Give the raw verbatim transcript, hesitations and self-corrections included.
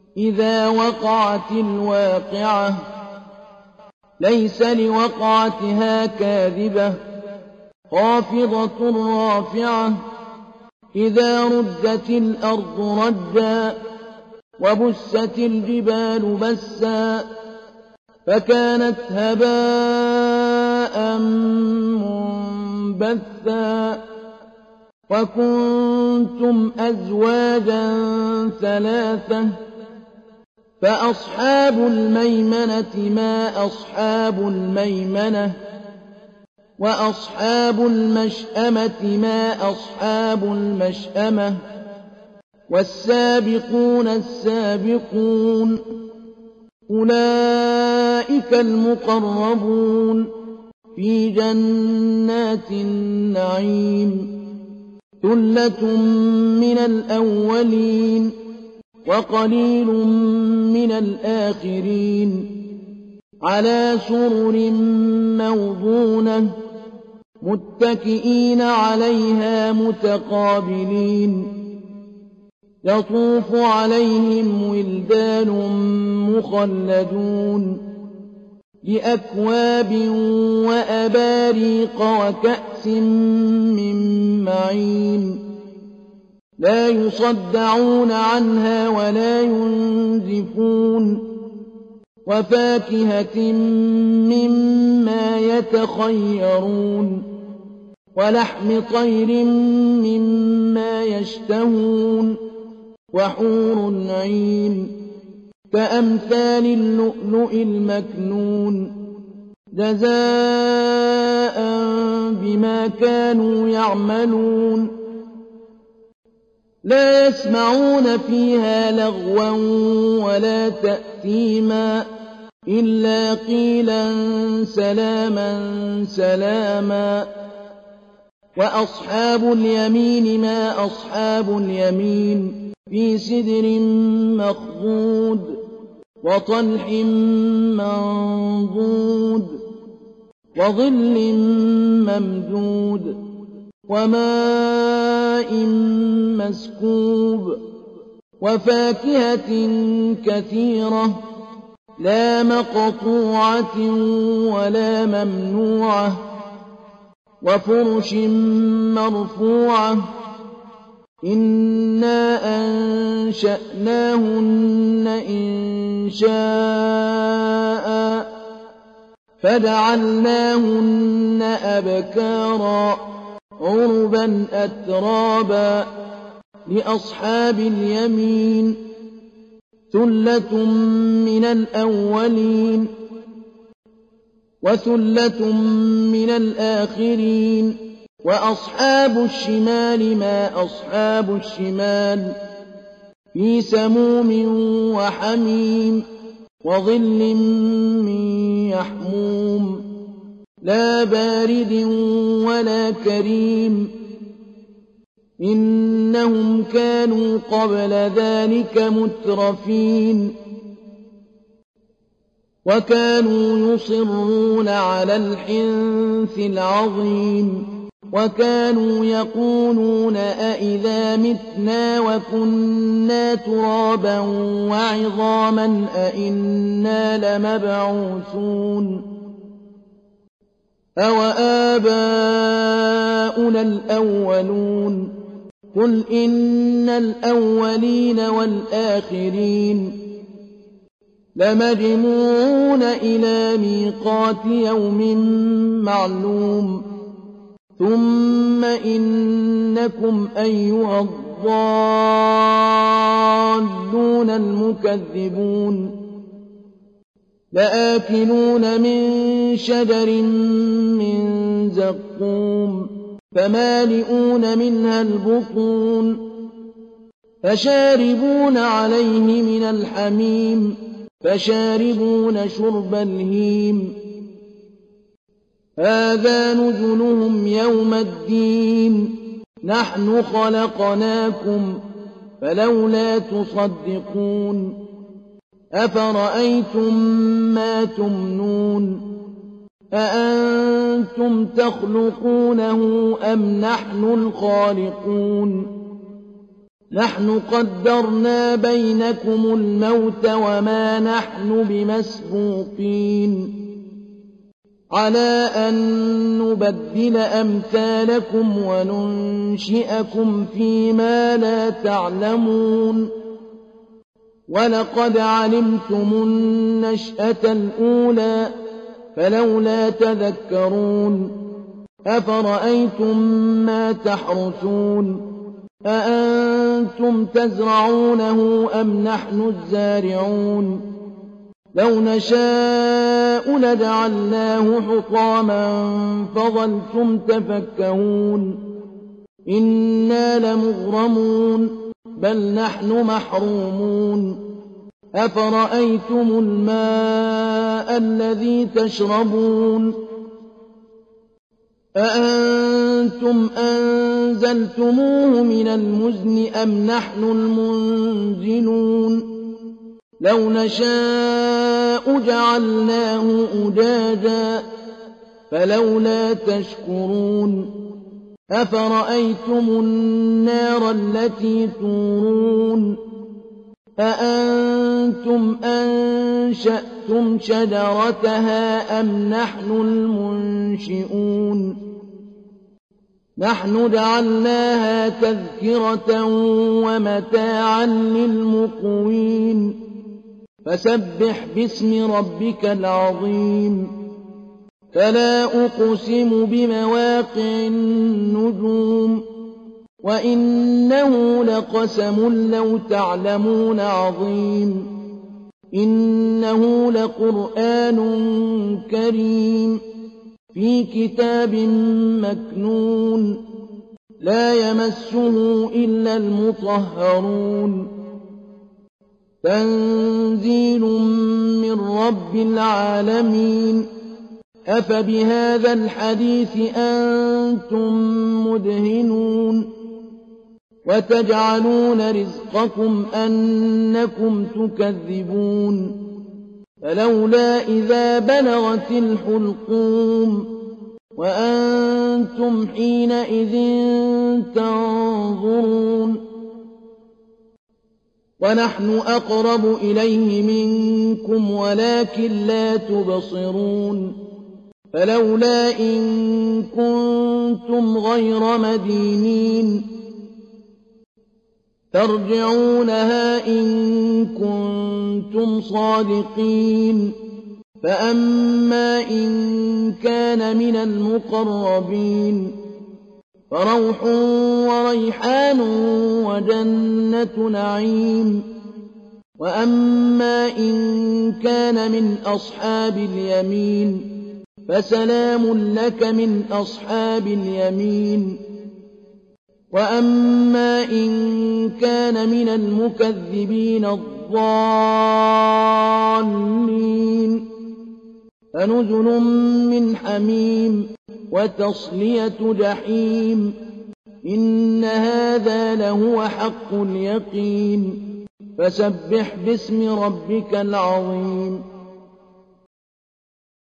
إذا وقعت الواقعة ليس لوقعتها كاذبة خافضة رافعة إذا رجت الأرض رجا وبست الجبال بسا فكانت هباء منبثا وكنتم أزواجا ثلاثة فأصحاب الميمنة ما أصحاب الميمنة وأصحاب المشأمة ما أصحاب المشأمة والسابقون السابقون أولئك المقربون في جنات النعيم ثلة من الأولين وقليل من الآخرين على سرر موضونة متكئين عليها متقابلين يطوف عليهم ولدان مخلدون بأكواب وأباريق وكأس من معين لا يصدعون عنها ولا ينزفون وفاكهة مما يتخيرون ولحم طير مما يشتهون وحور عين كأمثال اللؤلؤ المكنون جزاء بما كانوا يعملون لا يسمعون فيها لغوا ولا تأثيما إلا قيلا سلاما سلاما وأصحاب اليمين ما أصحاب اليمين في سدر مخضود وطلح منضود وظل ممدود وماء مسكوب وفاكهة كثيرة لا مقطوعة ولا ممنوعة وفرش مرفوعة إنا أنشأناهن إنشاء فجعلناهن أبكارا عربا أترابا لأصحاب اليمين ثلة من الأولين وثلة من الآخرين وأصحاب الشمال ما أصحاب الشمال في سموم وحميم وظل من يحموم لا بارد ولا كريم إنهم كانوا قبل ذلك مترفين وكانوا يصرون على الحنث العظيم وكانوا يقولون أئذا متنا وكنا ترابا وعظاما أئنا لمبعوثون أوآباؤنا الأولون قل إن الأولين والآخرين لمجموعون إلى ميقات يوم معلوم ثم إنكم أيها الضالون المكذبون لآكلون من شجر من زقوم فمالئون منها البطون فشاربون عليه من الحميم فشاربون شرب الهيم هذا نزلهم يوم الدين نحن خلقناكم فلولا تصدقون أفرأيتم ما تمنون أأنتم تخلقونه أم نحن الخالقون نحن قدرنا بينكم الموت وما نحن بمسبوقين على أن نبدل أمثالكم وننشئكم فيما لا تعلمون ولقد علمتم النشأة الأولى فلولا تذكرون أفرأيتم ما تحرثون أأنتم تزرعونه أم نحن الزارعون لو نشاء لجعلناه حطاما فظلتم تفكهون إنا لمغرمون بل نحن محرومون أفرأيتم الماء الذي تشربون أأنتم أنزلتموه من المزن أم نحن المنزلون لو نشاء جعلناه أجاجا فلولا تشكرون أفرأيتم النار التي تورون أأنتم أنشأتم شجرتها أم نحن المنشئون نحن جعلناها تذكرة ومتاعا للمقوين فسبح باسم ربك العظيم فلا أقسم بمواقع النجوم وإنه لقسم لو تعلمون عظيم إنه لقرآن كريم في كتاب مكنون لا يمسه إلا المطهرون تنزيل من رب العالمين أفبهذا الحديث أنتم مدهنون وتجعلون رزقكم أنكم تكذبون فلولا إذا بلغت الحلقوم وأنتم حينئذ تنظرون ونحن أقرب إليه منكم ولكن لا تبصرون فلولا إن كنتم غير مدينين ترجعونها إن كنتم صادقين فأما إن كان من المقربين فروح وريحان وجنة نعيم وأما إن كان من أصحاب اليمين فسلام لك من أصحاب اليمين وأما إن كان من المكذبين الضالين فنزل من حميم وتصلية جحيم إن هذا لهو حق اليقين فسبح باسم ربك العظيم